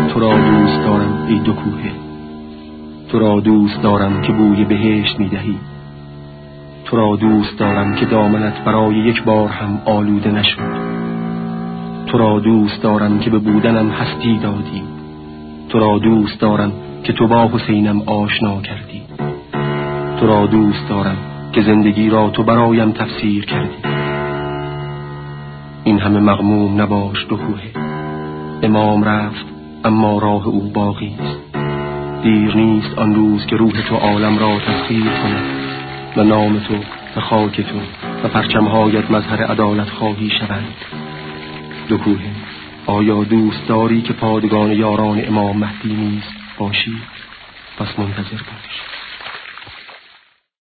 تو را دوست دارم ای دو کوهه، تو را دوست دارم که بوی بهشت میدهی، تو را دوست دارم که دامنت برای یک بار هم آلوده نشد، تو را دوست دارم که به بودنم هستی دادی، تو را دوست دارم که تو با حسینم آشنا کردی، تو را دوست دارم که زندگی را تو برایم تفسیر کردی. این همه مغموم نباش دو کوهه، امام رفت اما راه او باقی است. دیر نیست آن روز که روح تو عالم را تسخیر کند و نام تو و خاک تو و پرچمهایت مظهر عدالت خواهی شوند. دو کوهه، آیا دوست داری که پادگان یاران امام مهدی نیز باشی؟ پس منتظر باش.